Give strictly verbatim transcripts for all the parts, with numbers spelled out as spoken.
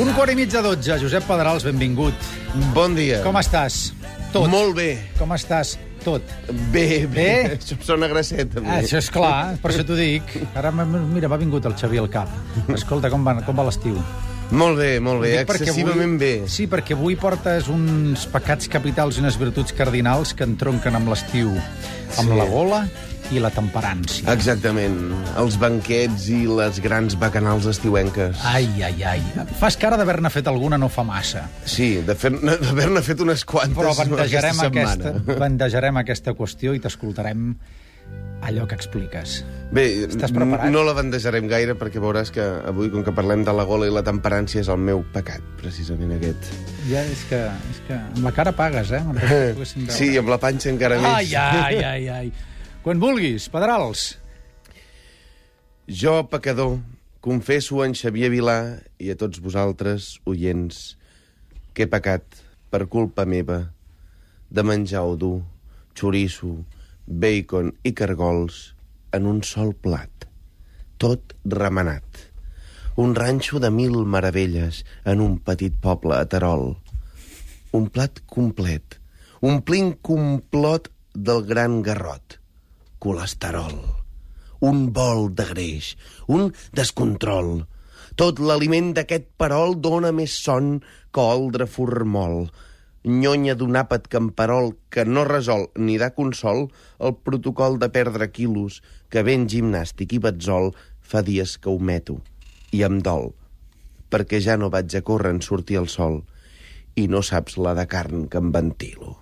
Un quart i mig de dotze. Josep Pedrals, benvingut. Bon dia. Com estàs? Tot. Molt bé. Com estàs? Tot. Bé, bé. Bé? Això em sona grasset, també. Ah, això és clar, per això t'ho dic. Ara, mira, m'ha vingut el Xavier al cap. Escolta, com va, com va l'estiu? Molt bé, molt bé. Dic perquè Excessivament avui, bé. Sí, perquè avui portes uns pecats capitals i unes virtuts cardinals que entronquen amb l'estiu, amb Sí. la gola i la temperància. Exactament. Els banquets i les grans bacanals estiuenques. Ai, ai, ai. Fas cara d'haver-ne fet alguna no fa massa. Sí, de fer- d'haver-ne fet unes quantes Però bandejarem aquesta aquesta, setmana. bandejarem aquesta qüestió i t'escoltarem allò que expliques. Bé, Estàs preparat? no la bandejarem gaire perquè veuràs que avui, com que parlem de la gola i la temperància, és el meu pecat, precisament aquest. Ja és que, és que amb la cara pagues, eh? Me'n recordo que poguéssim veure. Sí, i amb la panxa encara més. Ai, ai, ai, ai. Quan vulguis, Pedrals. Jo, pecador, confesso a en Xavier Vilà i a tots vosaltres, oients, que he pecat per culpa meva de menjar o dur, xoriço, bacon i cargols en un sol plat, tot remenat. Un ranxo de mil meravelles en un petit poble a Terol. Un plat complet, omplint complot del gran garrot. Colesterol, un bol de greix, un descontrol. Tot l'aliment d'aquest perol dona més son que oldre formol. Nyonya d'un àpat camperol que no resol ni dà consol el protocol de perdre quilos que ben gimnàstic i betzol fa dies que ho meto. I em dol, perquè ja no vaig a córrer en sortir el sol i no saps la de carn que em ventilo.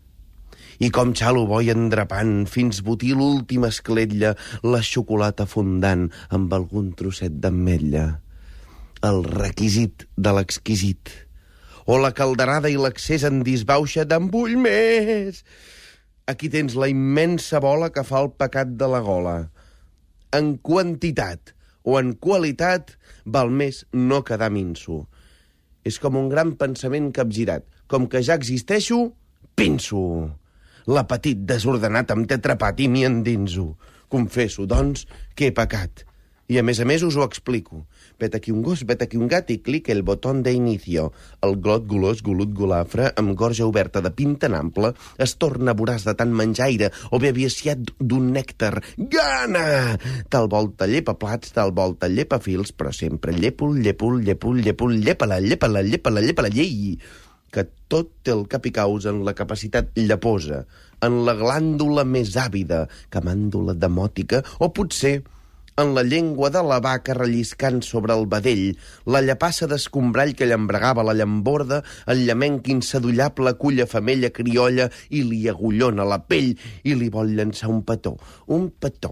I com xalo boi endrapant fins botir l'última escletlla, la xocolata fondant amb algun trosset d'ametlla. El requisit de l'exquisit. O la calderada i l'accés en disbauxa d'en vull més. Aquí tens la immensa bola que fa el pecat de la gola. En quantitat o en qualitat val més no quedar minso. És com un gran pensament capgirat. Com que ja existeixo, pinso. L'apetit desordenat em té atrapat i m'hi endinso. Confesso, doncs, que he pecat. I a més a més us ho explico. Vet aquí un gos, vet aquí un gat i clic el botó d'inicio. El glot golós, golut golafre, amb gorja oberta de pinta en ample, es torna voràs de tant menjaire o bé aviaciat d'un nèctar. Gana! Tal volta llepa plats, tal volta llepa fils, però sempre llépol, llépol, llépol, llépol, llépala, llépala, llépala, llépala, llei! Que tot té el cap i caus en la capacitat llaposa, en la glàndula més àvida, que màndula demòtica, o potser en la llengua de la vaca relliscant sobre el vedell, la llapassa d'escombrall que llambregava la llamborda, el llamenc insadollable culla femella criolla i li agullona la pell i li vol llançar un petó. Un petó.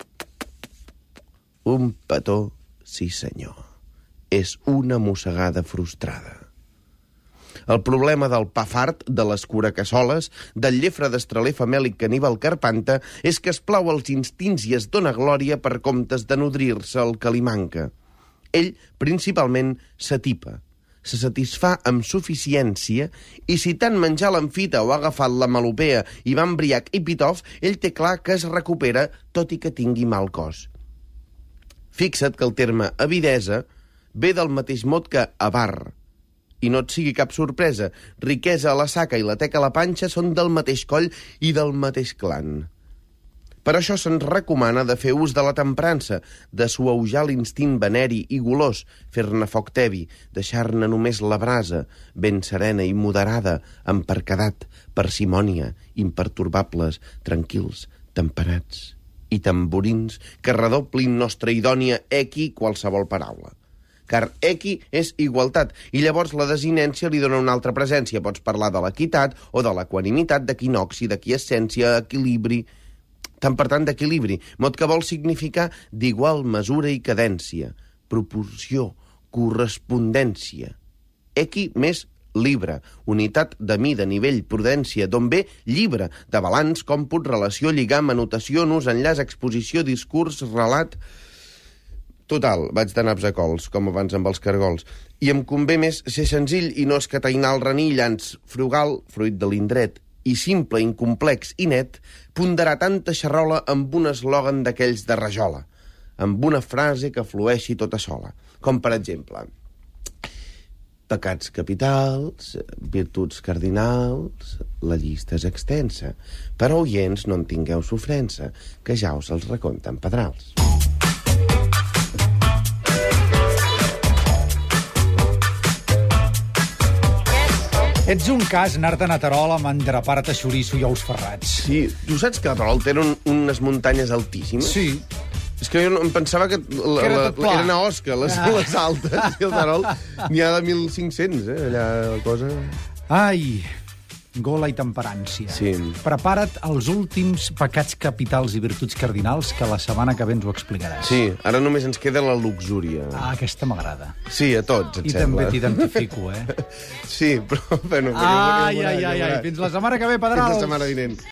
Un petó, sí senyor. És una mossegada frustrada. El problema del pa fart, de les curacassoles, del llefre d'estraler famèlic caníbal carpanta, és que es plau els instints i es dona glòria per comptes de nodrir-se el que li manca. Ell, principalment, s'atipa, se satisfà amb suficiència i si tant menjar l'amfita o ha agafat la melopea i va embriac i pitof, ell té clar que es recupera tot i que tingui mal cos. Fixa't que el terme avidesa ve del mateix mot que avar. I no et sigui cap sorpresa, riquesa a la saca i la teca a la panxa són del mateix coll i del mateix clan. Per això se'ns recomana de fer ús de la temprança, de suaujar l'instint veneri i golós, fer-ne foc tebi, deixar-ne només la brasa, ben serena i moderada, amb percadat, parsimònia, impertorbables, tranquils, temperats i tamborins que redoblin nostra idònia equi qualsevol paraula. Car equi és igualtat, i llavors la desinència li dona una altra presència. Pots parlar de l'equitat o de l'equanimitat, d'equinoxi, d'equiescència, equilibri... Tant per tant d'equilibri, mot que vol significar d'igual mesura i cadència, proporció, correspondència. Equi més libre, unitat de mida, nivell, prudència, d'on ve llibre, de balanç, còmput, relació, lligam, anotació, nus, enllaç, exposició, discurs, relat... Total, vaig de naps a cols, com abans amb els cargols. I em convé més ser senzill i no escatainar el renill, ans frugal, fruit de l'indret, i simple, incomplex i net, ponderar tanta xerrola amb un eslògan d'aquells de rajola, amb una frase que flueixi tota sola. Com, per exemple, Pecats capitals, virtuts cardinals, la llista és extensa. Però, oients, no en tingueu sofrença, que ja us els reconten pedrals. Ets un cas anar-te'n a Terol amb endrapar-te xoriço i ous ferrats. Sí, tu saps que Terol tenen unes muntanyes altíssimes? Sí. És que jo no, em pensava que, la, Que era la, tot pla. eren a Osca, les, ah. les altes, i el Terol n'hi ha de mil cinc-cents, eh, allà la cosa... Ai, gola i temperància. Sí. Prepara't els últims pecats capitals i virtuts cardinals, que la setmana que ve ens ho explicaràs. Sí, ara només ens queda la luxúria. Ah, aquesta m'agrada. Sí, a tots, et I sembla. també t'identifico, eh? Sí, però... Bueno, Ai, ai, ai, ai, fins la setmana que ve, Pedral. Fins la setmana vinent.